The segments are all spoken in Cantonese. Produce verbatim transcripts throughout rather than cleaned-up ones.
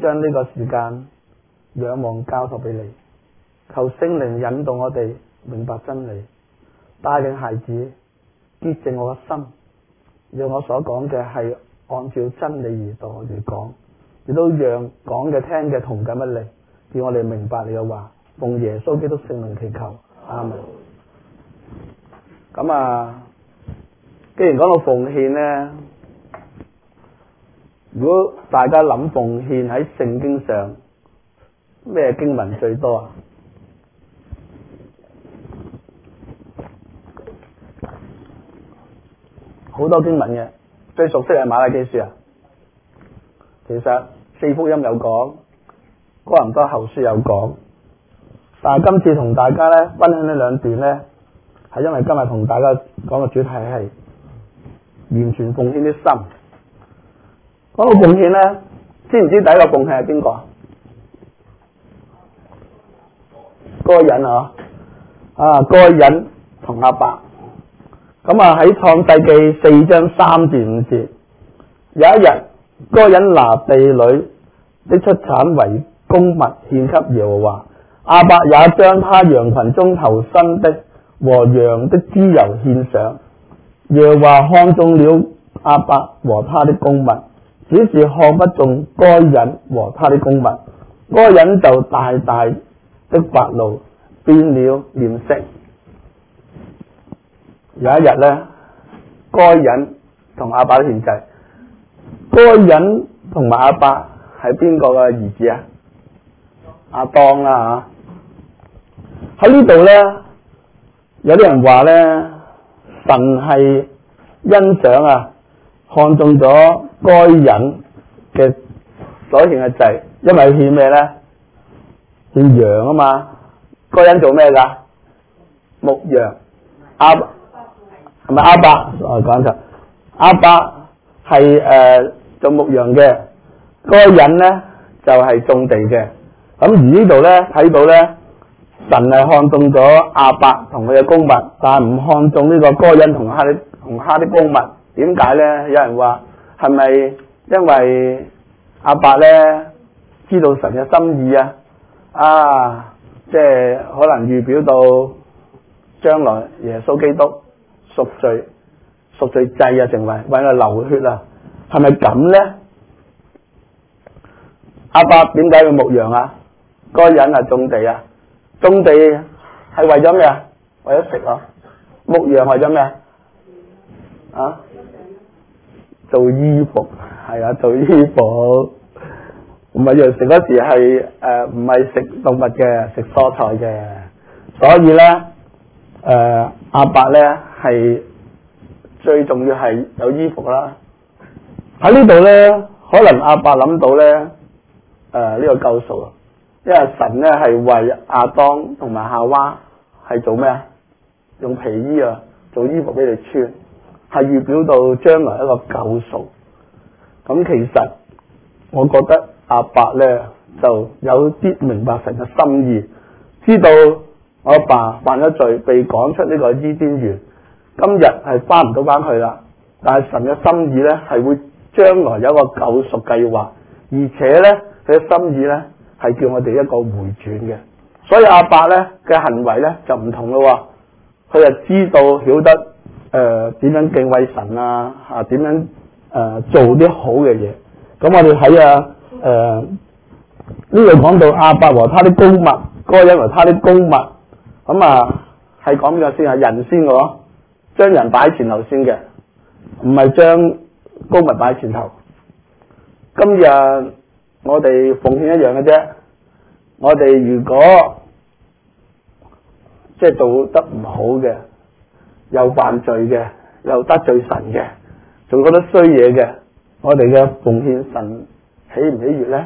將呢個時間仰望交託俾你，求聖靈引導我哋明白真理，帶領孩子潔淨我嘅心，讓我所講嘅係按照真理而度而講，亦都讓講嘅聽嘅同感一靈，叫我哋明白你嘅話。奉耶穌基督聖名祈求，阿門。咁啊，既然講到奉獻呢，如果大家諗奉獻喺聖經上咩經文最多啊？好多經文嘅，最熟悉係馬拉基書啊。其實四福音有講，哥林多後書有講，但係今次同大家咧分享呢兩段咧，係因為今日同大家講嘅主題係完全奉獻的心。講到奉獻咧，知唔知第一個奉獻係邊個？該隱啊，啊該隱同亞伯。咁啊喺創世記四章三至五節，有一日該隱拿地裏的出產為公物獻給耶和華，亞伯也將他羊群中頭生的和羊的脂油獻上。耶和華看中了亞伯和他的公物，只是看不中該隱和他的公物，該隱就大大的發怒，變了臉色。有一日咧，該隱同亞伯獻祭。該隱同埋亞伯係邊個嘅兒子啊？亞當啦吓。喺呢度咧，有啲人話咧，神係欣賞啊，看中咗該隱嘅所獻嘅祭，因為獻咩咧？獻羊啊嘛。該隱做咩噶？牧羊。亞伯係咪亞伯？我講錯。亞伯係誒做牧羊嘅，該隱咧就係、是、種地嘅。咁而呢度咧睇到咧，神係看中咗亞伯同佢嘅公物，但係唔看中呢個該隱同哈啲同哈啲公物。點解咧？有人話係咪因為亞伯咧知道神嘅心意啊？啊，即係可能預表到將來耶穌基督贖罪贖罪祭啊，成為為佢流血啊，係咪咁咧？亞伯點解要牧羊啊？該隱啊種地啊，種地係為咗咩啊？為咗食啊。牧羊為咗咩啊？啊？做衣服，係啊，做衣服。唔係羊食嗰時係誒唔係食動物嘅，食蔬菜嘅。所以咧誒亞伯咧係最重要係有衣服啦。喺呢度咧，可能亞伯諗到咧誒呢、呃這個救贖啊，因為神咧係為亞當同埋夏娃係做咩啊？用皮衣啊做衣服俾你穿，係預表到將來一個救贖。咁其實我覺得亞伯咧就有啲明白神嘅心意，知道我阿爸犯咗罪，被趕出呢個伊甸園，今日係翻唔到翻去啦。但係神嘅心意咧係會將來有一個救贖計劃，而且咧佢嘅心意咧係叫我哋一個回轉嘅。所以亞伯咧嘅行為咧就唔同咯，佢就知道曉得誒點樣敬畏神啊，啊點樣誒、呃、做啲好嘅嘢。咁我哋睇啊誒呢度講到亞伯和他的公物，該隱和他的公物，咁啊係講邊個先啊？人先嘅，將人擺喺前頭先嘅，唔係將公物擺喺前頭。今日我哋奉獻一樣嘅啫，我哋如果即係做得唔好嘅，又犯罪嘅，又得罪神嘅，做嗰啲衰嘢嘅，我哋嘅奉獻神喜唔喜悅咧？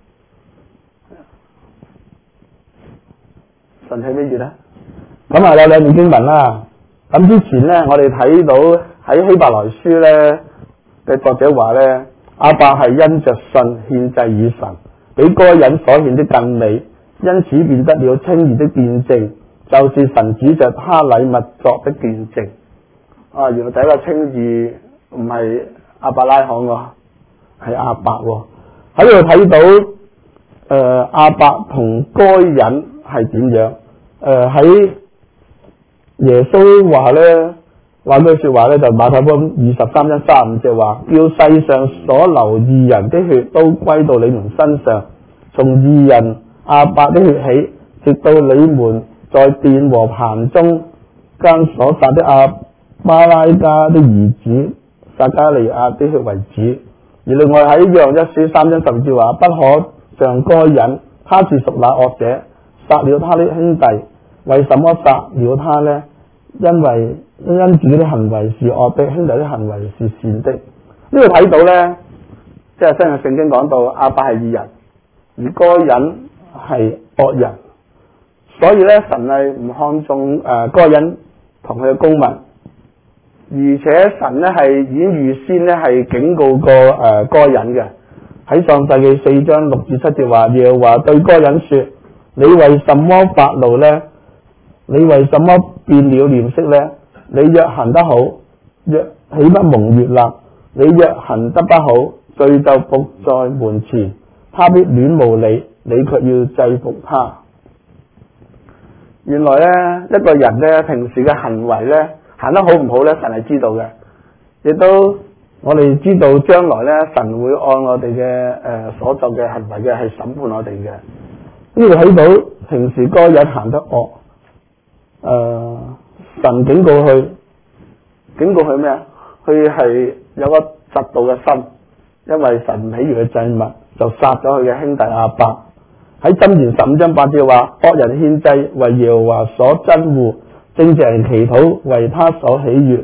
神喜唔喜悅咧？咁啊有兩段經文啦。咁之前咧，我哋睇到喺希伯來書咧嘅作者話咧，亞伯係因着信獻祭與神，比該隱所獻的更美，因此變得了稱義的見證，就是神指着他禮物作的見證。啊，原來第一個稱義唔係亞伯拉罕喎，係亞伯喎。喺呢度睇到誒亞伯同該隱係點樣？誒喺耶穌話咧，話句說話咧，就馬太福音二十三章三十五節話，叫世上所流義人的血都歸到你們身上，從義人亞伯的血起，直到你們在殿和棚中間所殺的亞巴拉加的兒子撒加利亞的血為止。而另外喺約翰一書三章十節話，不可像該隱，他是屬那惡者，殺了他的兄弟。為什麼殺了他呢？因為因自己的行為是惡的，兄弟的行為是善的。呢度睇到呢，即係新約聖經講到亞伯係義人，而該隱係惡人，所以呢，神係唔看重誒該隱同佢嘅公民，而且神呢係已經預先呢係警告過誒該隱嘅。喺創世記四章六至七節話，耶和華對該隱說：你為什麼發怒呢？你為什麼變了臉色呢？你若行得好，若豈不蒙悅納？你若行得不好，罪就伏在門前，他必戀慕你，你卻要制服他。原來呢，一個人呢，平時嘅行為呢，行得好唔好呢？神係知道嘅，亦都我哋知道將來呢，神會按我哋嘅誒所作嘅行為嘅係審判我哋嘅。呢度睇到平時該隱行得惡。誒、呃，神警告佢，警告佢咩啊？佢係有個嫉妒嘅心，因為神唔喜悅嘅祭物，就殺咗佢嘅兄弟亞伯。喺箴言十五章八節話：惡人獻祭為耶和華所憎惡，正直人祈禱為他所喜悅。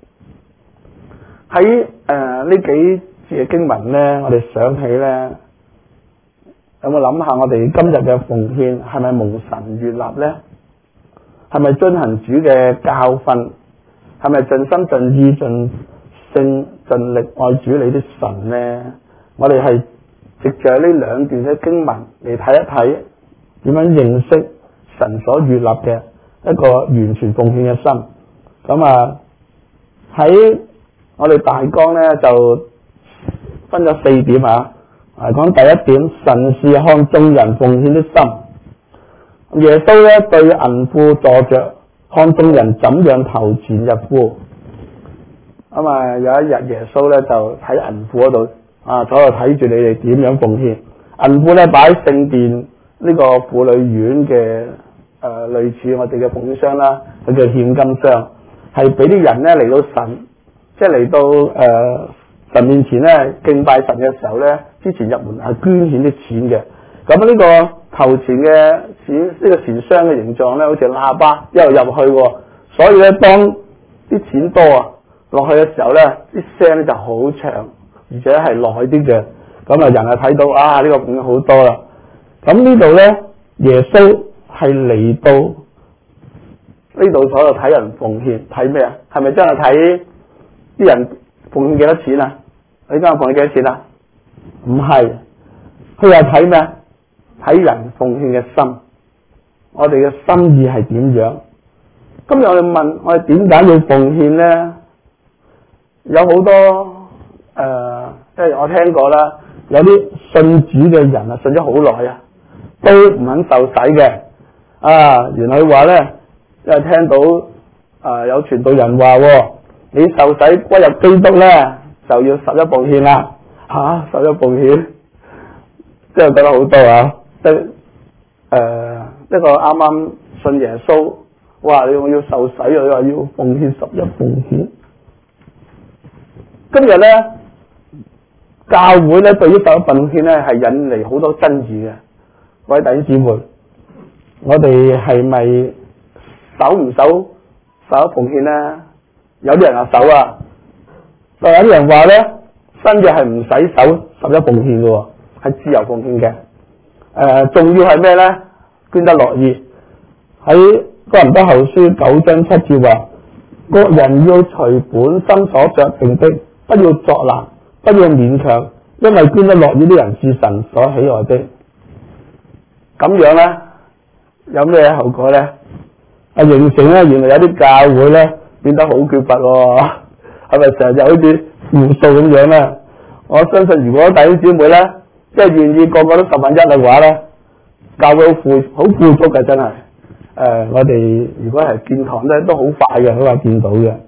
喺誒呢幾節嘅經文咧，我哋想起咧，有冇諗下我哋今日嘅奉獻係咪蒙神悅納咧？係咪遵行主嘅教訓？係咪盡心盡意盡性盡力愛主你的神呢？我哋係藉着呢兩段嘅經文嚟睇一睇，點樣認識神所悅納嘅一個完全奉獻嘅心。咁啊喺我哋大綱呢，就分咗四點啊。嚟講第一點，神是看眾人奉獻的心。耶穌咧對銀庫坐着，看眾人怎樣投錢入庫。咁啊有一日耶穌咧就喺銀庫嗰度啊，坐度睇住你哋點樣奉獻。銀庫咧擺喺聖殿呢個婦女院嘅誒、呃、類似我哋嘅奉獻箱啦，佢叫獻金箱，係俾啲人咧嚟到神，即係嚟到誒、呃、神面前咧敬拜神嘅時候咧，之前入門係捐獻啲錢嘅。咁呢個投錢嘅錢，呢、這個錢箱嘅形狀咧，好似喇叭一路入去，所以咧當啲錢多啊落去嘅時候咧，啲聲咧就好長，而且係耐啲嘅。咁啊，人啊睇到啊呢、這個奉獻好多啦。咁呢度咧，耶穌係嚟到呢度坐度睇人奉獻，睇咩啊？係咪真係睇啲人奉獻幾多錢啊？你今日奉獻幾多錢啊？唔係，佢係睇咩？睇人奉獻嘅心，我哋嘅心意係點樣？今日我哋問我哋點解要奉獻呢？有好多誒、呃，即係我聽過啦，有啲信主嘅人啊，信咗好耐啊，都唔肯受洗嘅。啊，原來佢話咧，因為聽到誒、呃、有傳道人話，你受洗歸入基督咧，就要十一奉獻啦。吓、啊，十一奉獻，即係覺得好多啊！即係誒，一個啱啱信耶穌，哇！你我要受洗，佢話要奉獻十一奉獻。今日咧，教會咧對於十一奉獻咧係引嚟好多爭議嘅。各位弟兄姊妹，我哋係咪守唔守十一奉獻咧？有啲人話守啊，但有啲人話咧，新嘅係唔使守十一奉獻嘅，係自由奉獻嘅。誒、呃，仲要係咩咧？捐得樂意。喺哥林多後書九章七節話：各人要隨本心所酌定的，不要作難，不要勉強，因為捐得樂意啲人是神所喜愛的。咁樣咧，有咩後果咧？啊，形成咧，原來有啲教會咧變得好缺乏喎，係咪成日就好似負數咁樣咧？我相信如果弟兄姊妹咧，即係願意個個都十分一嘅話咧， 教會好富好富足嘅真係。誒、呃，我哋如果係建堂咧，都好快嘅，好快見到嘅。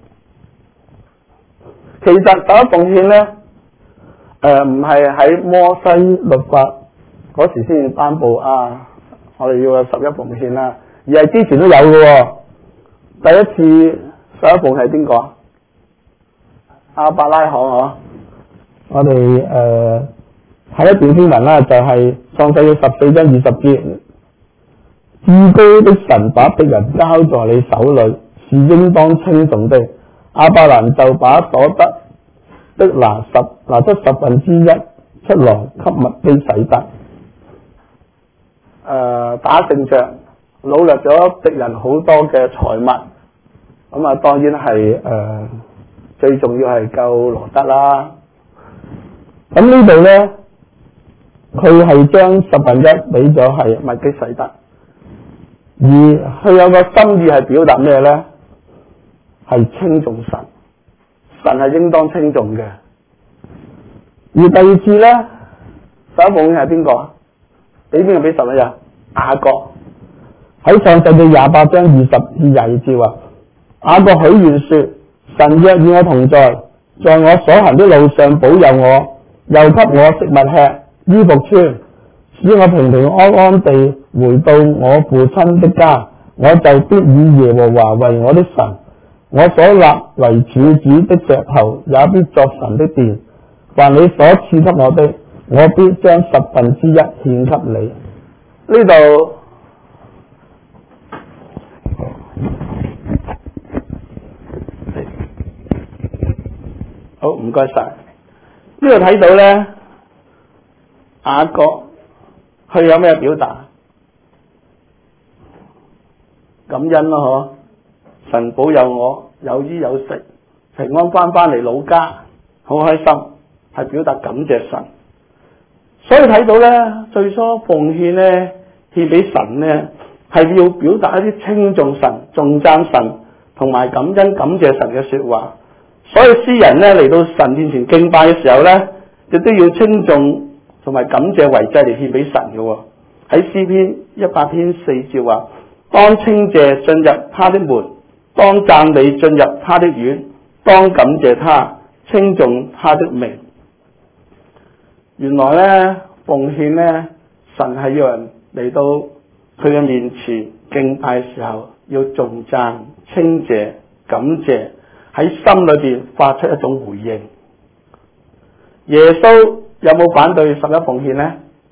其實十一奉獻咧，誒唔係喺摩西律法嗰時先頒布啊，我哋要有十一奉獻啦，而係之前都有嘅、哦。第一次十一奉係邊個？亞伯拉罕嗬。我哋誒睇一段經文啦，就係創世記十四章二十節，至高的神把敵人交在你手裏，是應當稱頌的。亞伯蘭就把所得的拿十拿出十分之一出來給麥基洗德。誒、呃、打勝仗，擄掠咗敵人好多嘅財物，咁啊當然係誒、呃、最重要係救羅德啦。咁呢度咧，佢係將十分一俾咗係麥基洗德，而佢有個心意係表達咩咧？係稱頌神，神係應當稱頌嘅。而第二次咧，十一奉獻係邊個？俾邊個俾十一啊？雅各喺創世記廿八章二十至廿二節話，雅各許願說：神若與我同在，在我所行的路上保佑我，又給我食物吃，衣服穿，使我平平安安地回到我父親的家，我就必以耶和華為我的神，我所立為柱子的石頭也必作神的殿。凡你所賜給我的，我必將十分之一獻給你。呢度好，唔該晒。呢度睇到咧，雅各佢有咩表達？感恩咯，嗬！神保佑我有衣有食，平安翻返嚟老家，好開心，係表達感謝神。所以睇到咧，最初奉獻咧，獻俾神咧，係要表達一啲稱頌神、頌讚神同埋感恩感謝神嘅說話。所以詩人咧嚟到神面前敬拜嘅時候咧，亦都要稱頌同埋感謝為祭嚟獻俾神嘅。喺詩篇一百篇四節話：當稱謝進入他的門，當讚美進入他的院，當感謝他，稱頌他的名。原來咧奉獻咧，神係要人嚟到佢嘅面前敬拜嘅時候，要頌讚、稱謝、感謝。喺心裏邊發出一種回應。耶穌有冇反對十一奉獻呢？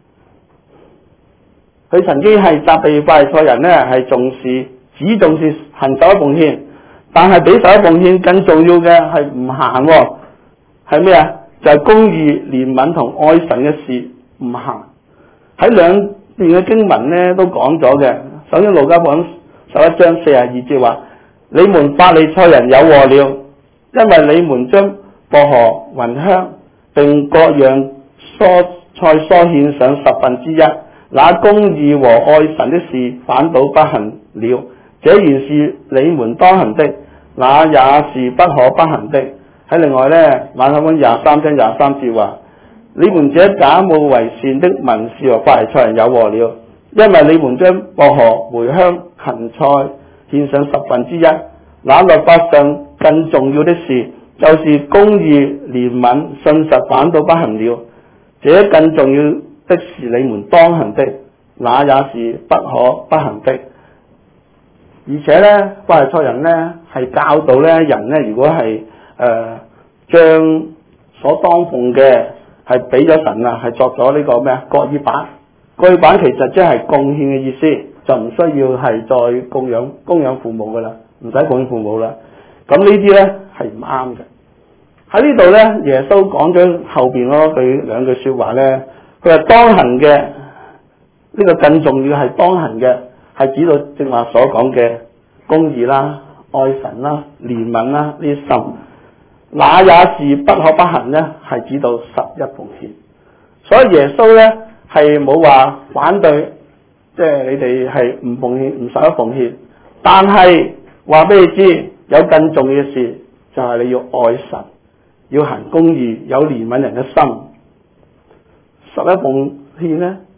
佢曾經係責備法利賽人呢，係重視只重視行十一奉獻，但係比十一奉獻更重要嘅係唔行，係咩啊？就係、是、公義、憐憫同愛神嘅事唔行。喺兩段嘅經文呢都講咗嘅。首先路加福音十一章四十二節話：你們法利賽人有禍了，因為你們將薄荷、芸香並各樣蔬菜蔬獻上十分之一，那公義和愛神的事反倒不行了。這原是你們當行的，那也是不可不行的。喺另外呢，馬太福音廿三章廿三節話：你們這假冒為善的文士和法利賽人有禍了，因為你們將薄荷、茴香、芹菜獻上十分之一，那律法上更重要的事，就是公義、憐憫、信實反倒不行了。這更重要的是你們當行的，那也是不可不行的。而且呢，法利賽人呢係教導呢人呢，如果係誒將所當奉嘅係俾咗神啊，係作咗呢個咩啊各耳板。各耳板其實即係貢獻嘅意思，就唔需要係再供養供養父母噶啦，唔使供養父母啦。咁呢啲咧係唔啱嘅。喺呢度咧，耶穌講咗後邊嗰句兩句說話咧，佢話當行嘅呢、這個更重要係當行嘅，係指到正話所講嘅公義啦、愛神啦、憐憫啦呢啲心，那也是不可不行咧，係指到十一奉獻。所以耶穌咧係冇話反對，即係你哋係唔奉獻、唔十一奉獻，但係話俾你知，有更重要嘅事就係、是、你要愛神，要行公義，有憐憫人嘅心。十一奉獻咧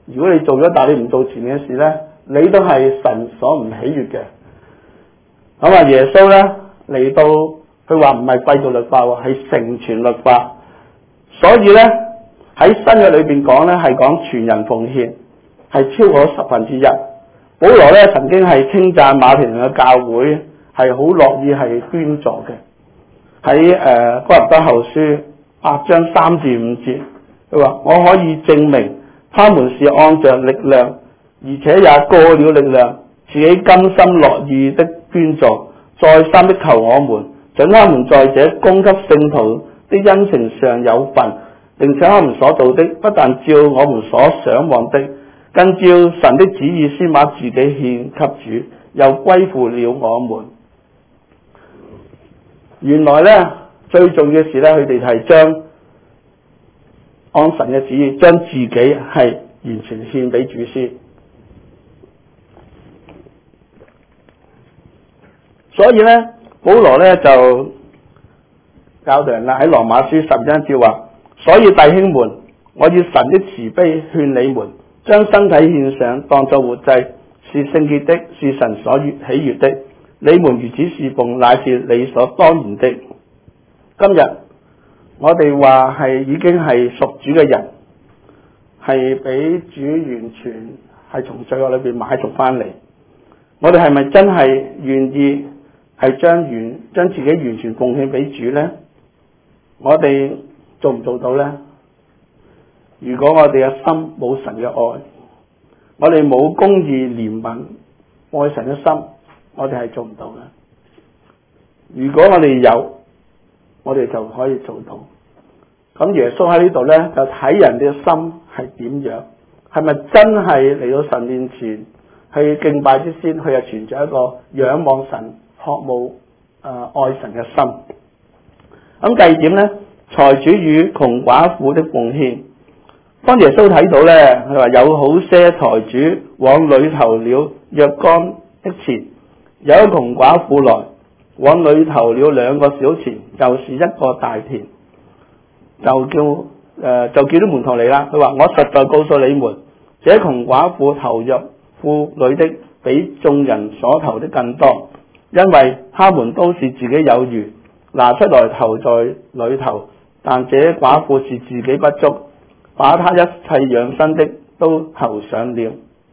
如果你做咗，但係你唔做前面嘅事咧，你都係神所唔喜悅嘅。咁啊，耶穌咧嚟到，佢話唔係廢造律法喎，係成全律法。所以咧喺新約裏邊講咧，係講全人奉獻，係超過十分之一。保羅咧曾經係稱讚馬其頓嘅教會係好樂意係捐助嘅。喺誒哥林多後書八章三至五節，佢話我可以證明他們是按着力量，而且也過了力量，自己甘心樂意的捐助，再三的求我們，准他們在這供給聖徒的恩情上有份，並且他們所做的不但照我們所想望的，更照神的旨意先把自己獻給主，又歸附了我們。原來呢，最重要嘅事呢，佢哋係將按神嘅旨意，將自己係完全獻俾主先。所以呢，保羅呢就教導人啦，喺羅馬書十一節話：所以弟兄們，我以神的慈悲勸你們，將身體獻上，當作活祭，是聖潔的，是神所喜悅的。你們如此侍奉，乃是理所當然的。今日我哋話係已經係屬主嘅人，係俾主完全係從罪惡裏邊買贖翻嚟。我哋係咪真係願意係將完將自己完全奉獻俾主呢？我哋做唔做到呢？如果我哋嘅心冇神嘅愛，我哋冇公義憐憫愛神嘅心，我哋係做唔到嘅。如果我哋有，我哋就可以做到。咁耶穌喺呢度呢，就睇人哋嘅心係點樣，係咪真係嚟到神面前去敬拜之先，佢又存在一個仰望神、渴慕誒、呃、愛神嘅心。咁第二點呢，財主與窮寡婦的奉獻。當耶穌睇到呢，佢話有好些財主往裏投了若干的錢，有一窮寡婦來往裏投了兩個小錢，就是一個大田，就叫誒、呃、就叫啲門徒嚟啦。佢話我實在告訴你們，這窮寡婦投入庫裏的比眾人所投的更多，因為他們都是自己有餘，拿出來投在裏頭，但這寡婦是自己不足，把他一切養生的都投上了。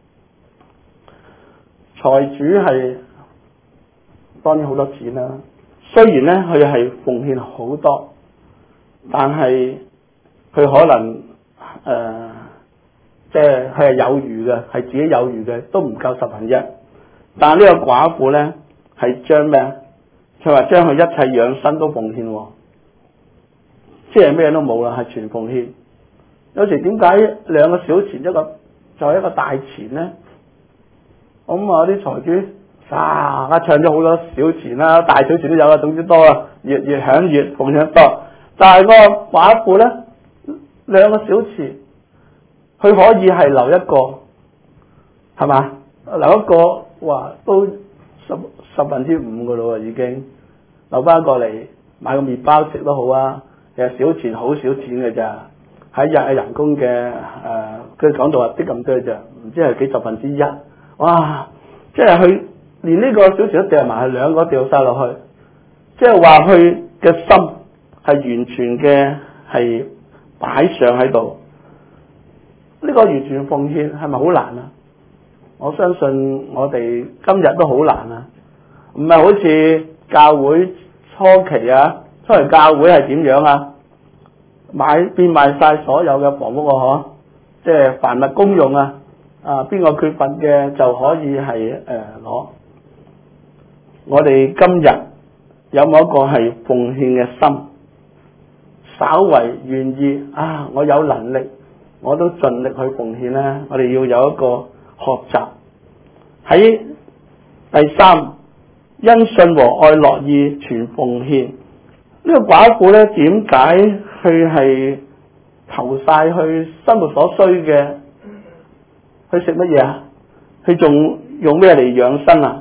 財主係當然好多錢啦，雖然呢，佢係奉獻好多，但係佢可能誒即係佢係有餘嘅，係自己有餘嘅，都唔夠十分一。但係呢個寡婦呢，係將咩？佢話將佢一切養生都奉獻，即係咩都冇啦，係全奉獻。有時點解兩個小錢一個就係一個大錢呢？咁啊啲財主啊唱咗好多小錢啦，大小錢都有啊，總之多啊，越越響越奉獻多。但係個寡婦呢，兩個小錢，佢可以係留一個，係嘛？留一個，哇，都十十分之五噶咯，已經留翻過嚟買個麵包食都好啊。其實小錢好少錢嘅咋，喺日人工嘅誒，佢講到話啲咁多咋，唔知係幾十分之一。哇！即係佢連呢個小錢都掉埋，係兩個掉晒落去，即係話佢嘅心係完全嘅係擺上喺度。呢個完全奉獻係咪好難啊？我相信我哋今日都好難啊！唔係好似教會初期啊，初期教會係點樣啊？買變賣晒所有嘅房屋啊，嗬！即係凡物公用啊！啊，邊個缺乏嘅就可以係誒攞。我哋今日有冇一個係奉獻嘅心？稍為願意啊，我有能力，我都盡力去奉獻咧。我哋要有一個學習。喺第三，因信和愛樂意全奉獻。呢個寡婦咧，點解佢係投晒去生活所需嘅？佢食乜嘢啊？佢仲用咩嚟養生啊？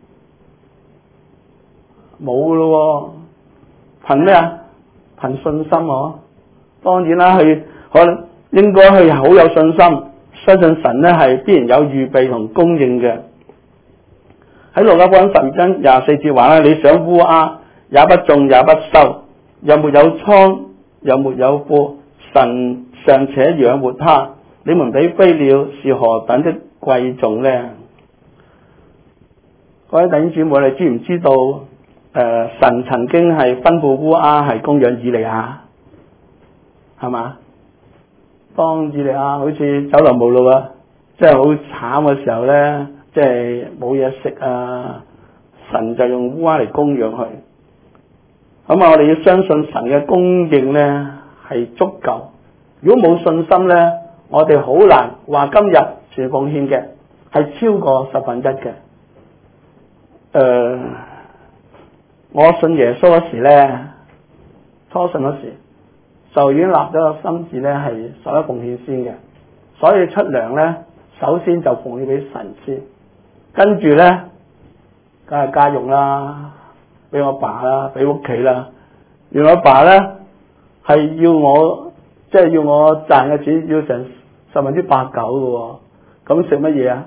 冇噶咯，憑咩啊？憑信心啊！當然啦，佢可能應該佢好有信心， 相信神咧係必然有預備同供應嘅。喺路加福音十二章廿四節話咧，你想烏鴉也不種也不收，又沒有倉又沒有庫，神尚且養活他，你們比飛鳥是何等的貴重呢？各位弟兄姊妹，你知唔知道誒、呃、神曾經係吩咐烏鴉係供養以利亞，係嘛？當以利亞好似走投無路啊，即係好慘嘅時候咧，即係冇嘢食啊，神就用烏鴉嚟供養佢。咁啊，我哋要相信神嘅供應咧係足夠。如果冇信心咧，我哋好難話今日全奉獻嘅係超過十分一嘅。誒、呃，我信耶穌嗰時咧，初信嗰時就已經立咗個心志咧，係十一奉獻先嘅。所以出糧咧，首先就奉獻俾神先，跟住咧，梗係家用啦，俾我爸啦，俾屋企啦。原來我爸咧係要我，即係要我賺嘅錢要成十分之八九嘅喎。咁食乜嘢啊？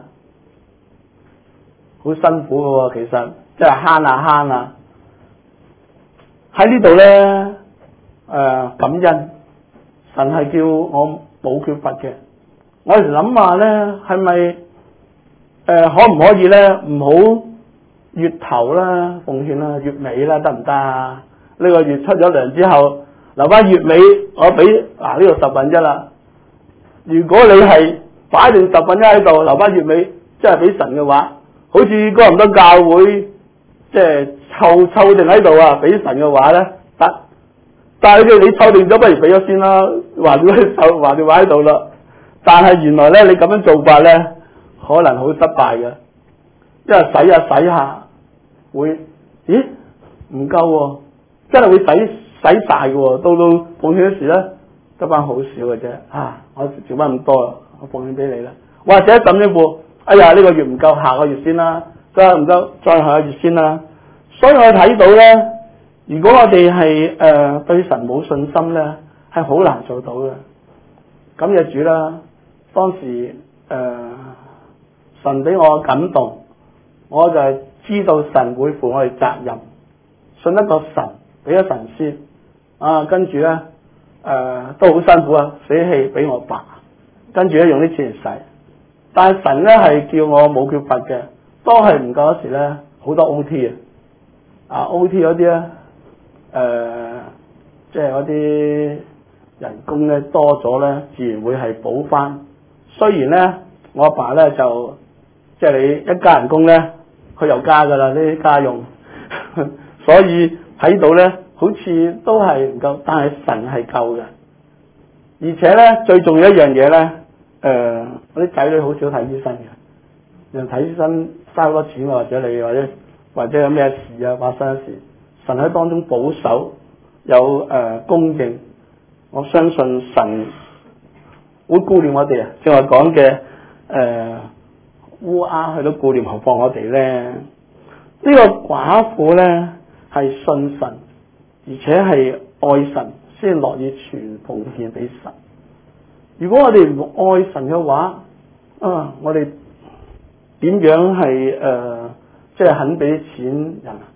好辛苦嘅喎，其實即係慳啊慳啊。喺呢度咧，誒、呃、感恩，神係叫我冇缺乏嘅。我有時諗下咧，係咪誒可唔可以咧唔好月頭啦奉獻啦，月尾啦得唔得啊？呢、這個月出咗糧之後，留翻月尾我俾嗱呢個十分一啦。如果你係擺定十分一喺度，留翻月尾，即係俾神嘅話，好似哥林多教會即係湊湊定喺度啊，俾神嘅話咧得。但係你湊定咗，不如俾咗先啦，話住喺湊，話住話喺度啦。但係原來咧，你咁樣做法咧，可能好失敗嘅，因為洗下洗下會，咦唔夠喎，真係會洗洗晒嘅喎，到到奉獻嗰時咧得翻好少嘅啫，啊我剩翻咁多啦，我奉獻俾你啦，或者咁樣喎，哎呀呢個月唔夠，下個月先啦，再唔夠再下個月先啦，所以我睇到咧，如果我哋係誒對神冇信心咧，係好難做到嘅。感謝主啦！當時誒、呃、神俾我感動，我就係知道神會負我哋責任，信得過神，俾咗神先啊，跟住咧誒都好辛苦啊，死氣俾我爸，跟住咧用啲錢嚟使，但係神咧係叫我冇缺乏嘅，當係唔夠嗰時咧好多 O T 啊，啊 O T 嗰啲咧誒即係嗰啲人工咧多咗咧，自然會係補翻。雖然咧，我阿爸咧就即係你一加人工咧，佢又加噶啦呢啲家用，所以睇到咧好似都係唔夠，但係神係夠嘅。而且咧最重要一樣嘢咧，誒、呃，我啲仔女好少睇醫生嘅，人睇醫生嘥好多錢，或者你或者或者有咩事啊發生事，神喺當中保守有誒、呃、供應，我相信神會顧念我哋啊！正話講嘅誒烏鴉，佢都顧念，何況我哋咧？呢、這個寡婦咧係信神，而且係愛神，先樂意全奉獻俾神。如果我哋唔愛神嘅話，啊，我哋點樣係誒即係肯俾錢人啊？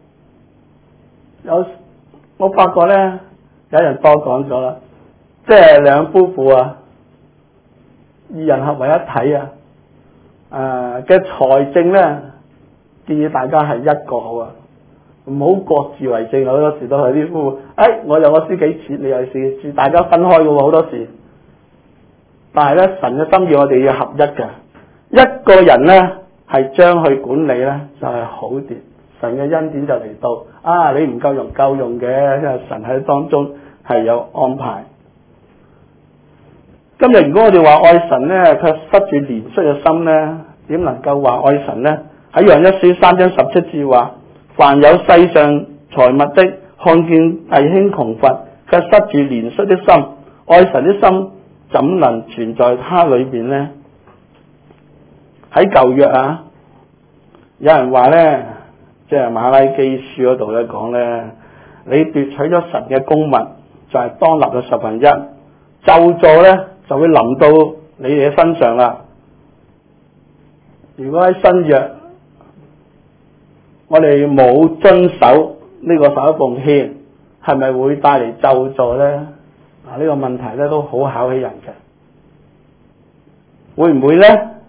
有我發覺咧，有人多講咗啦，即係兩夫婦啊。二人合為一體啊！誒嘅財政咧，建議大家係一個好啊，唔好各自為政。好多時都係啲夫婦，誒、哎、我又我輸幾錢，你又輸幾錢，大家分開嘅喎好多時。但係咧，神嘅心意我哋要合一嘅，一個人咧係將佢管理咧就係、是、好啲，神嘅恩典就嚟到。啊，你唔夠用夠用嘅，因為神喺當中係有安排。今日如果我哋話愛神咧，卻失住憐恤嘅心咧，點能夠話愛神咧？喺約翰一書三章十七節話：凡有世上財物的，看見弟兄窮乏，卻失住憐恤的心，愛神的心怎能存在他裏邊呢？喺舊約啊，有人話咧，即係馬拉基書嗰度咧講咧，你奪取咗神嘅供物，就係、是、當納嘅十分一，咒詛咧就會臨到你哋嘅身上啦。如果喺新約，我哋冇遵守呢個十一奉獻，係咪會帶嚟咒詛呢？嗱，呢個問題咧都好考起人嘅，會唔會呢？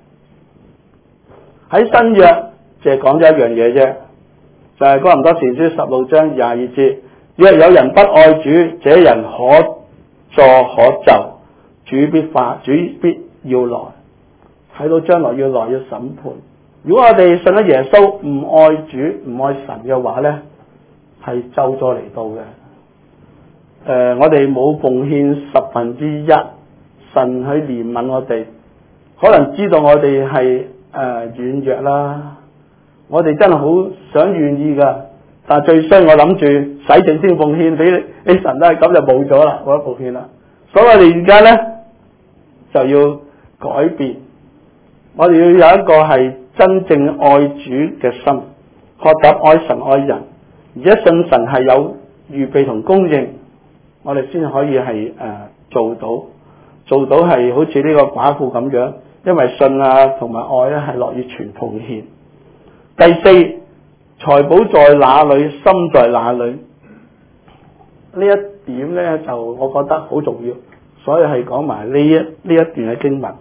喺新約就係講咗一樣嘢啫，就係哥林多前書十六章廿二節，若有人不愛主，這人可詛可咒，主必發，主必要來，睇到將來要來要審判。如果我哋信咗耶穌，唔愛主唔愛神嘅話呢，係咒詛嚟到嘅。誒、呃，我哋冇奉獻十分之一，神去憐憫我哋，可能知道我哋係誒軟弱啦，我哋真係好想願意噶，但係最衰我諗住洗淨先奉獻俾你神啦，咁就冇咗啦，冇得奉獻啦。所以我哋而家呢，就要改變，我哋要有一個係真正愛主嘅心，學習愛神愛人，而且信神係有預備同供應，我哋先可以係誒、呃、做到，做到係好似呢個寡婦咁樣，因為信啊同埋愛咧係樂意全奉獻。第四，財寶在哪裏，心在哪裏？呢一點咧就我覺得好重要，所以係講埋呢一呢一段嘅經文。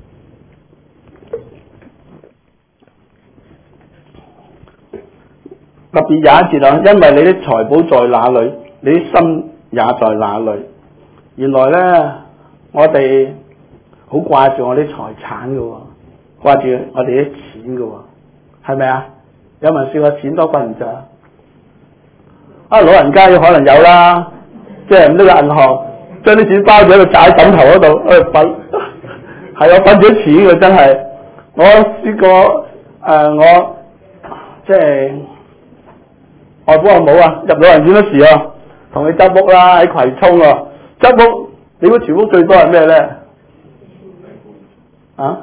特別有一節啊，因為你的財寶在哪裏，你的心也在哪裏。原來呢，我哋好掛住我啲財產噶，掛住我哋啲錢噶，係咪啊？有冇人試過錢多瞓唔着啊？啊，老人家可能有啦，即係呢個銀行將啲錢包咗喺個仔枕頭嗰度，誒瞓，係我瞓咗錢嘅真係。我試過誒、呃，我即係。外父外母啊，入老人院嗰時啊，同佢執屋啦，喺葵涌啊，執屋，你估全屋最多係咩咧？啊，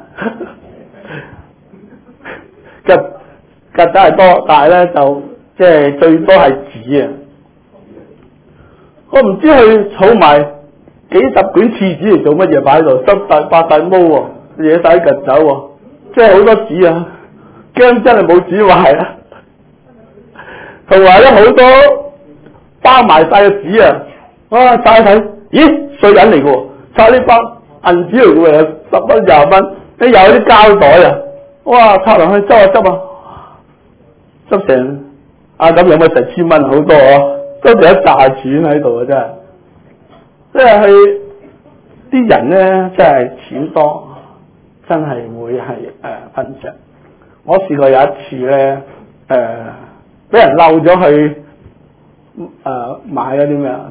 曱曱甴係多，但係咧就即係最多係紙啊！我唔知佢儲埋幾十卷廁紙嚟做乜嘢，擺喺度，執大發大毛喎，惹晒啲曱甴喎，即係好多紙啊！驚真係冇紙壞啊！同埋咧好多包埋晒嘅紙啊！哇，晒一睇，咦，碎銀嚟嘅喎，晒呢包銀紙嚟嘅喎，十蚊廿蚊，你又有啲膠袋啊！哇，插落去執啊執啊，執成啊咁有冇成千蚊好多啊？都成一紮錢喺度啊！真係，即係係啲人咧，真係錢多，真係會係誒瞓着。我試過有一次咧，誒、呃。俾人漏咗去誒、呃、買嗰啲咩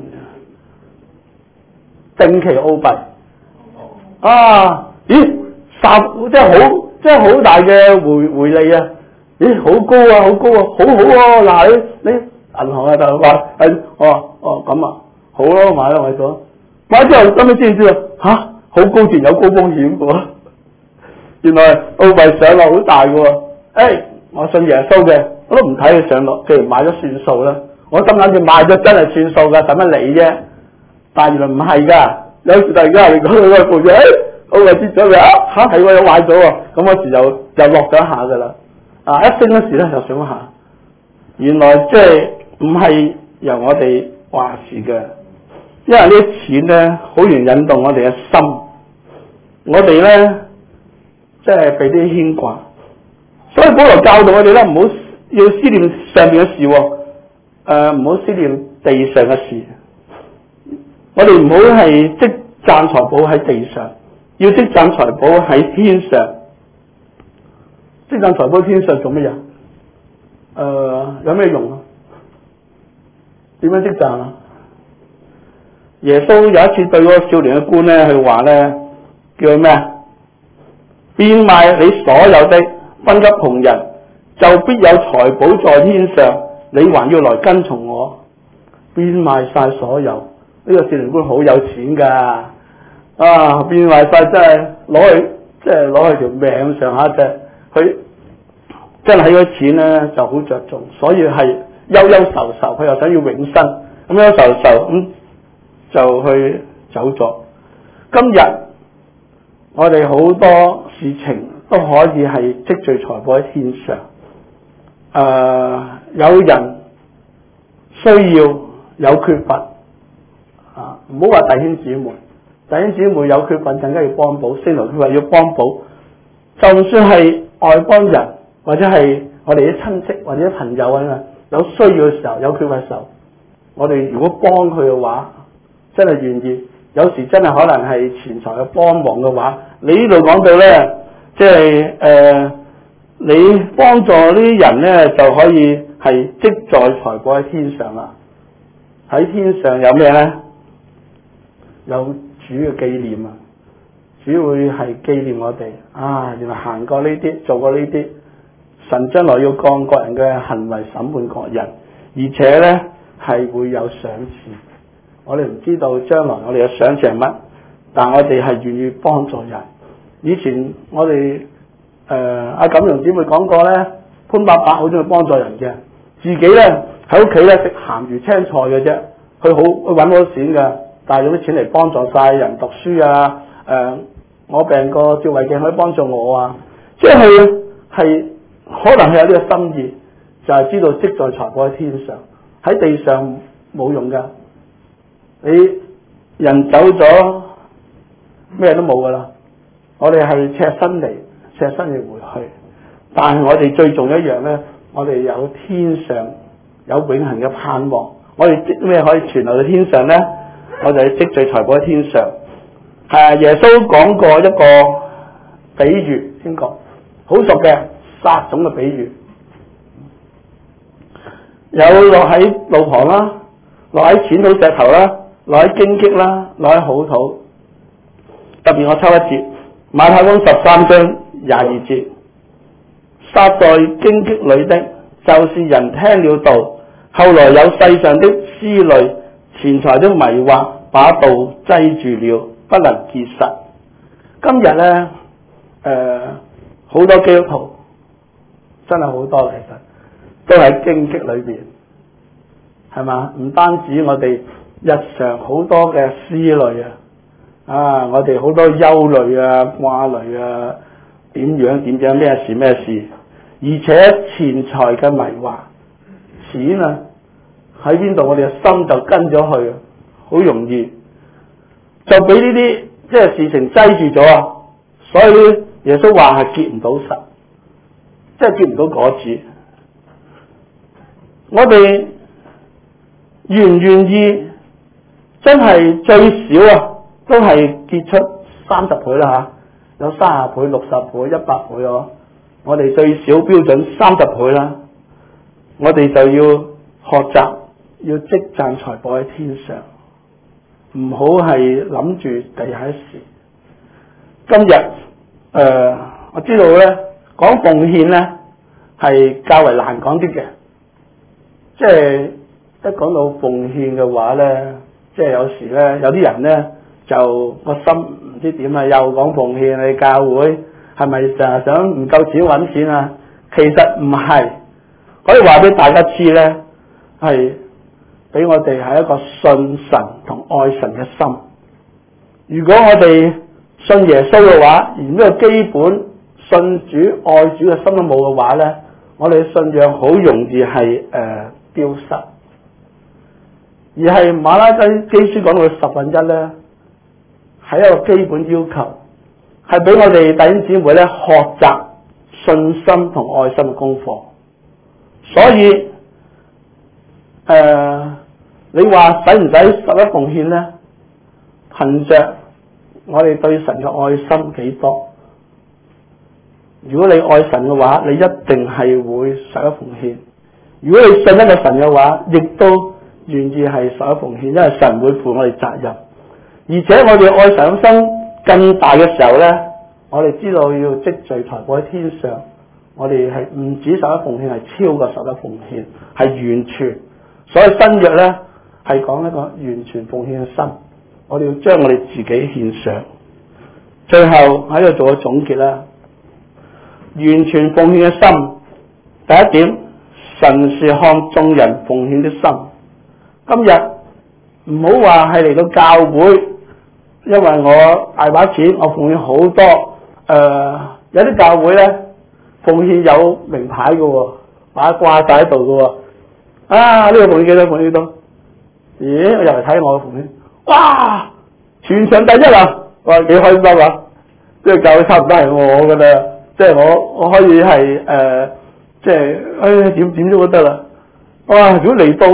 定期澳幣啊？咦，十即係好即係好大嘅回回利啊！咦，好高啊，好高啊，好好啊！嗱，你你銀行啊就話係哦哦咁啊，好咯，買咯買咗，買之後後尾知唔知啊？吓，好高段有高風險嘅喎，原來澳幣上落好大嘅喎。誒、哎，我信耶穌嘅。我都唔睇佢上落，既然買咗算數啦。我心諗住買咗真係算數噶，使乜理啫？但原來唔係噶，有時突然間嚟講佢個部嘢，誒，我話跌咗佢啊嚇，係喎有買咗喎，咁嗰時又又落咗一下噶啦，啊一升嗰時咧又上一下。原來即係唔係由我哋話事嘅，因為呢啲錢咧好容易引動我哋嘅心，我哋咧即係被啲牽掛，所以保羅教導我哋咧唔好。要思念上面嘅事，誒、呃，唔好思念地上嘅事。我哋唔好係積攢財寶喺地上，要積攢財寶喺天上。積攢財寶天上做乜嘢？誒、呃，有咩用啊？點樣積攢啊？耶穌有一次對嗰個少年嘅官咧，佢話咧，叫佢咩？變賣你所有的，分給窮人。就必有財寶在天上，你還要來跟從我。變賣晒所有，呢、這個少年官好有錢噶，啊變賣晒真係攞去，即係攞去條命上下啫。佢真係喺嗰錢咧就好着重，所以係憂憂愁愁，佢又想要永生，咁憂愁愁咁就去走咗。今日我哋好多事情都可以係積聚財寶喺天上。誒、呃，有人需要有缺乏啊，唔好話弟兄姊妹，弟兄姊妹有缺乏更加要幫補，聖徒缺乏要幫補。就算係外邦人或者係我哋啲親戚或者啲朋友啊，有需要嘅時候，有缺乏嘅時候，我哋如果幫佢嘅話，真係願意。有時真係可能係錢財嘅幫忙嘅話，你呢度講到咧，即係誒，你幫助呢啲人咧，就可以係積在財寶喺天上啦。喺天上有咩咧？有主嘅紀念啊！主會係紀念我哋啊！原來行過呢啲，做過呢啲，神將來要降各人嘅行為審判各人，而且咧係會有賞賜。我哋唔知道將來我哋嘅賞賜係乜，但我哋係願意幫助人。以前我哋誒阿錦榮姊妹講過咧，潘伯伯好中意幫助人嘅，自己咧喺屋企咧食鹹魚青菜嘅啫，佢好佢揾好多錢嘅，但係用啲錢嚟幫助晒人讀書啊！誒、呃，我病過照胃鏡可以幫助我啊！即係佢係可能係有呢個心意，就係、是、知道積在財寶喺天上，喺地上冇用噶。你人走咗，咩都冇噶啦。我哋係赤身嚟，赤身要回去。但係我哋最重要一樣咧，我哋有天上有永恆嘅盼望。我哋積咩可以存留到天上咧？我哋積聚財寶喺天上。係耶穌講過一個比喻，先講好熟嘅撒種嘅比喻，有落喺路旁啦，落喺淺土石頭啦，落喺荊棘啦，落喺好土。特別我抽一節，馬太福音十三章廿二節，撒在荊棘裏的，就是人聽了道，後來有世上的思慮、錢財的迷惑，把道擠住了，不能結實。今日呢，誒、呃，好多基督徒真係好多，其實都喺荊棘裏邊，係嘛？唔單止我哋日常好多嘅思慮啊，啊，我哋好多憂慮啊、掛慮啊，點樣點樣咩事咩事，而且錢財嘅迷惑，錢啊喺邊度，我哋嘅心就跟咗去，好容易就俾呢啲即係事情擠住咗啊！所以耶穌話係結唔到實，即係結唔到果子。我哋願唔願意真係最少啊，都係結出三十倍啦吓，有三十倍、六十倍、一百倍哦。我哋最少標準三十倍啦，我哋就要學習要積攢財寶喺天上，唔好係諗住地下事。今日誒、呃，我知道咧講奉獻咧係較為難講啲嘅，即係一講到奉獻嘅話咧，即係有時咧有啲人咧就個心唔知點啊，又講奉獻，你教會係咪成日想唔夠錢揾錢啊？其實唔係，可以話俾大家知咧，係俾我哋係一個信神同愛神嘅心。如果我哋信耶穌嘅話，而呢個基本信主愛主嘅心都冇嘅話咧，我哋嘅信仰好容易係誒丟失。而係馬拉基書講到嘅十分一咧，係一個基本要求，係俾我哋弟兄姊妹咧學習信心同愛心嘅功課。所以誒、呃，你話使唔使十一奉獻咧？憑着我哋對神嘅愛心幾多？如果你愛神嘅話，你一定係會十一奉獻。如果你信一個神嘅話，亦都願意係十一奉獻，因為神會負我哋責任。而且我哋愛神心更大嘅時候呢，我哋知道要積聚財寶喺天上，我哋係唔止十一奉獻，係超過十一奉獻，係完全。所以新約呢，係講一個完全奉獻嘅心。我哋要將我哋自己獻上。最後喺度做個總結啦。完全奉獻嘅心，第一點，神是看眾人奉獻的心。今日唔好話係嚟到教會因為我大把錢，我奉獻好多。誒、呃，有啲教會咧奉獻有名牌嘅喎，把掛晒喺度嘅喎。啊，呢、這個奉獻幾多？奉獻幾多？咦，我入嚟睇我嘅奉獻，哇，全場第一啊！我話幾開心啊！即係教會差唔多係我嘅啦，即係我我可以係誒、呃，即係誒點點都得啦。哇！如果嚟到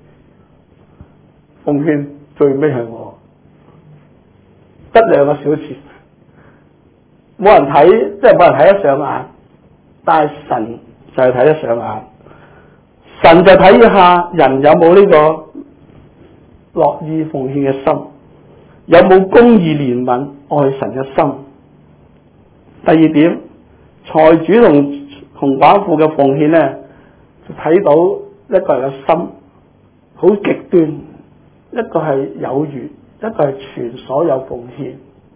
奉獻最尾係我，得兩個小錢，冇人睇，即係冇人睇得上眼，但係神就係睇得上眼。神就睇下人有冇呢個樂意奉獻嘅心，有冇公義憐憫愛神嘅心。第二點，財主同窮寡婦嘅奉獻咧，就睇到一個人嘅心好極端，一個係有餘，一個係全所有奉獻。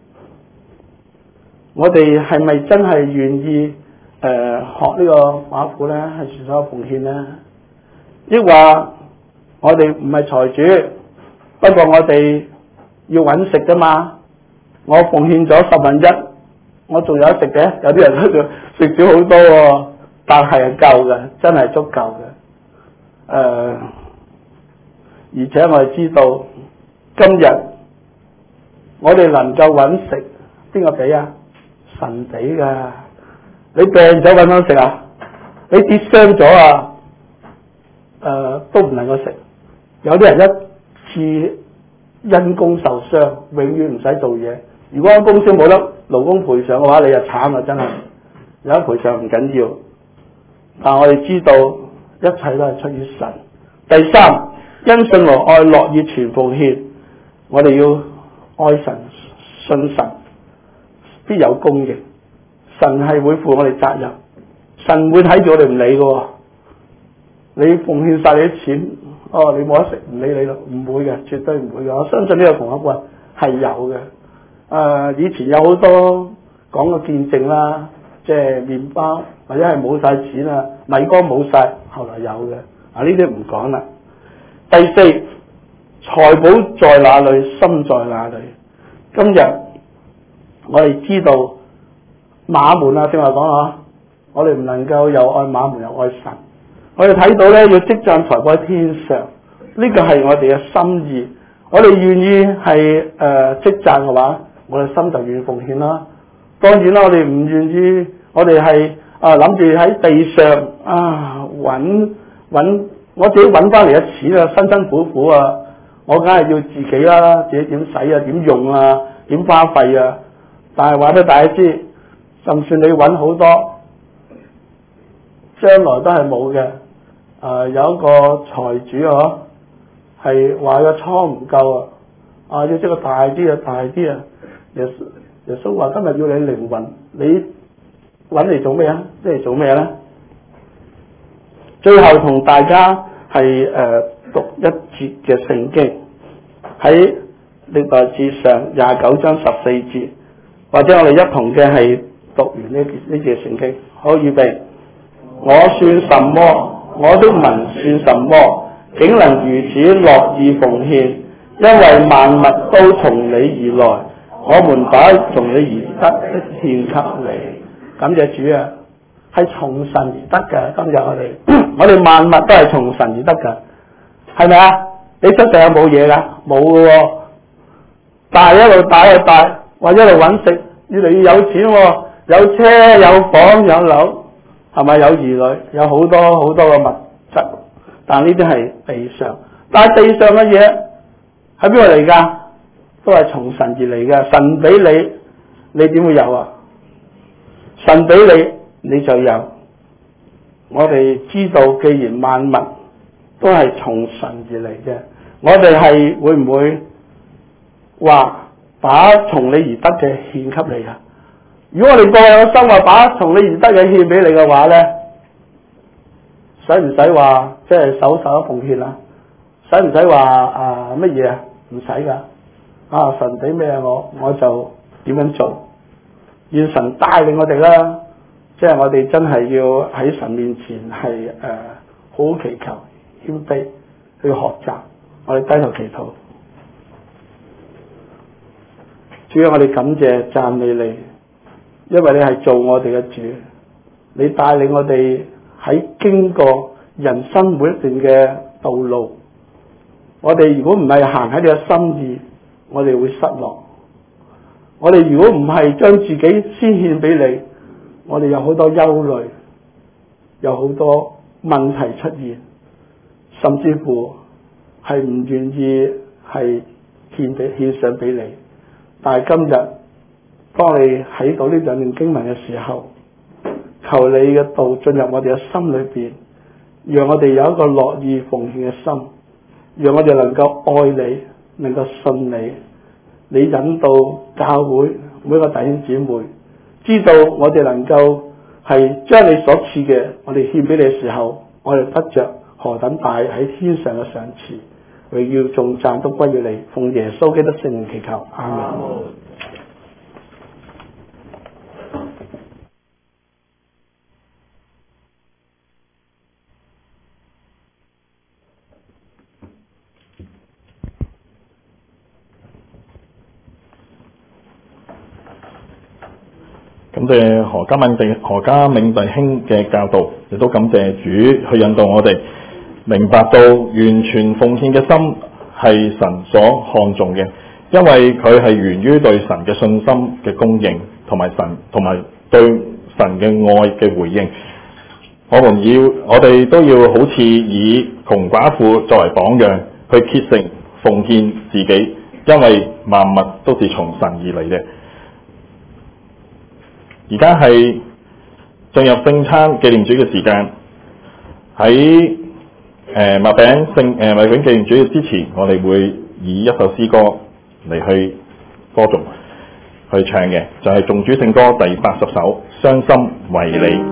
我哋係咪真係願意誒、呃、學呢個寡婦咧？係全所有奉獻咧？抑或我哋唔係財主，不過我哋要揾食啫嘛。我奉獻咗十分一，我仲有得食嘅。有啲人喺度食少好多喎，但係夠嘅，真係足夠嘅。誒、呃，而且我哋知道今日我哋能夠揾食，邊個俾啊？神俾噶。你病咗揾唔食啊？你跌傷咗啊？誒、呃，都唔能夠食。有啲人一次因公受傷，永遠唔使做嘢。如果公司冇得勞工賠償嘅話，你就慘啦，真係。有得賠償唔緊要，但我哋知道一切都係出於神。第三，因信和愛樂意全奉獻，我哋要愛神、信神，必有供應。神係會負我哋責任，神會睇住我哋唔理嘅。你奉獻晒你啲錢，哦，你冇得食，唔理你咯，唔會嘅，絕對唔會嘅。我相信呢個同一個係有嘅。誒、呃，以前有好多講個見證啦，即係麵包或者係冇晒錢啊，米缸冇晒，後來有嘅。啊，呢啲唔講啦。第四，財寶在哪裏，心在哪裏。今日我哋知道馬門啊，正話講啊，我哋唔能夠又愛馬門又愛神。我哋睇到咧，要積攢財寶喺天上，呢個係我哋嘅心意。我哋願意係誒積攢嘅話，我哋心就願意奉獻啦。當然啦，我哋唔願意，我哋係啊諗住喺地上啊揾揾我自己揾翻嚟嘅錢啊，辛辛苦苦啊，我梗係要自己啦，自己點使啊，點用啊，點花費啊。但係話俾大家知，就算你揾好多，將來都係冇嘅。誒、呃，有一個財主啊，係話個倉唔夠啊，啊要即個大啲啊，大啲啊。耶穌耶穌話今日要你靈魂，你揾嚟做咩啊？即係做咩咧？最後同大家係誒、呃、讀一節嘅聖經，喺歷代志上廿九章十四節，或者我哋一同嘅係讀完呢呢節聖經。好，預備。我算什麼？我的民算什麼？竟能如此樂意奉獻？因為萬物都從你而來，我們把從你而得的獻給你。感謝主啊，係從神而得嘅。今日我哋我哋萬物都係從神而得嘅，係咪啊？你出世有冇嘢噶？冇嘅喎，大一路大一路大，或者一路揾食，越嚟越有錢喎，有車有房有樓。係咪有兒女？有好多好多嘅物質，但呢啲係地上。但係地上嘅嘢喺邊度嚟㗎？都係從神而嚟嘅。神俾你，你點會有啊？神俾你，你就有。我哋知道，既然萬物都係從神而嚟嘅，我哋係會唔會話把從你而得嘅獻給你啊？如果我哋個有心話把從你而得嘅獻俾你嘅話咧，使唔使話即係手手奉獻啊？使唔使話啊乜嘢啊？唔使噶，啊神俾咩我我就點樣做，願神帶領我哋啦。即係我哋真係要喺神面前係誒、呃、好好祈求謙卑去學習，我哋低頭祈禱。 主啊，我哋感謝讚美你，因為你係做我哋嘅主，你帶領我哋喺經過人生每一段嘅道路。我哋如果唔係行喺你嘅心意，我哋會失落。我哋如果唔係將自己先獻俾你，我哋有好多憂慮，有好多問題出現，甚至乎係唔願意係獻俾獻上俾你。但係今日當你喺到呢兩段經文嘅時候，求你嘅道進入我哋嘅心裏邊，讓我哋有一個樂意奉獻嘅心，讓我哋能夠愛你，能夠信你。你引導教會每一個弟兄姊妹，知道我哋能夠係將你所賜嘅，我哋獻俾你嘅時候，我哋得着何等大喺天上嘅賞賜。榮耀頌讚都歸於你，奉耶穌基督聖名祈求，阿門。 感謝何家敏弟何家銘弟兄嘅教導，亦都感謝主去引導我哋明白到完全奉獻嘅心係神所看重嘅，因為佢係源於對神嘅信心嘅供應，同埋神同埋對神嘅愛嘅回應。我們要我哋都要好似以窮寡婦作為榜樣，去竭誠奉獻自己，因為萬物都是從神而嚟嘅。而家係進入聖餐紀念主嘅時間，喺誒麥餅聖誒麥餅紀念主嘅之前，我哋會以一首詩歌嚟去歌頌去唱嘅，就係、是、頌主聖歌第八十首《傷心為你》。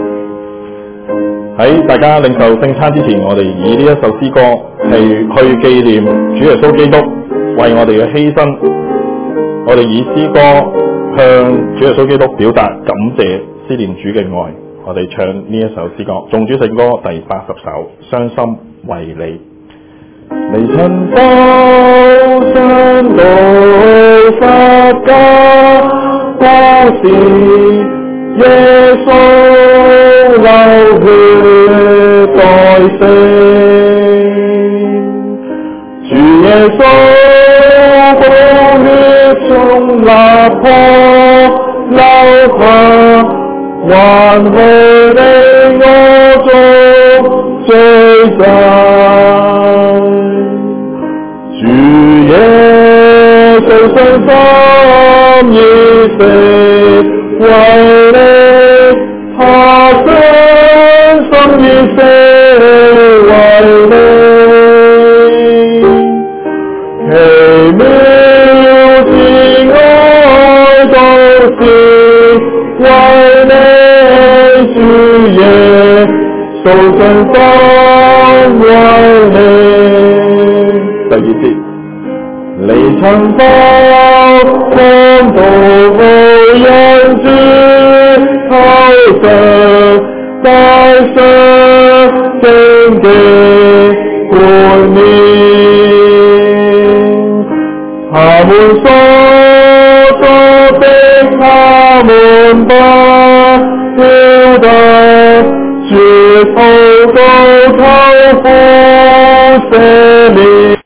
喺大家領受聖餐之前，我哋以呢一首詩歌係去紀念主耶穌基督為我哋嘅犧牲，我哋以詩歌向主耶穌基督表達感謝思念主嘅愛。我哋唱呢一首詩歌，頌主聖歌第八十首《傷心為你》。離塵高山路十架，當時耶穌流血代贖，主耶穌寶血從肋旁流下，還去令我做罪債，主耶穌信心意誠為你，他傷心意誠為你，奇妙慈愛都是為你，主耶穌信心為你。第二節，離塵包看到無人主頭上帶上聖潔冠冕，他們所作的他們不曉得，主禱告求父赦免。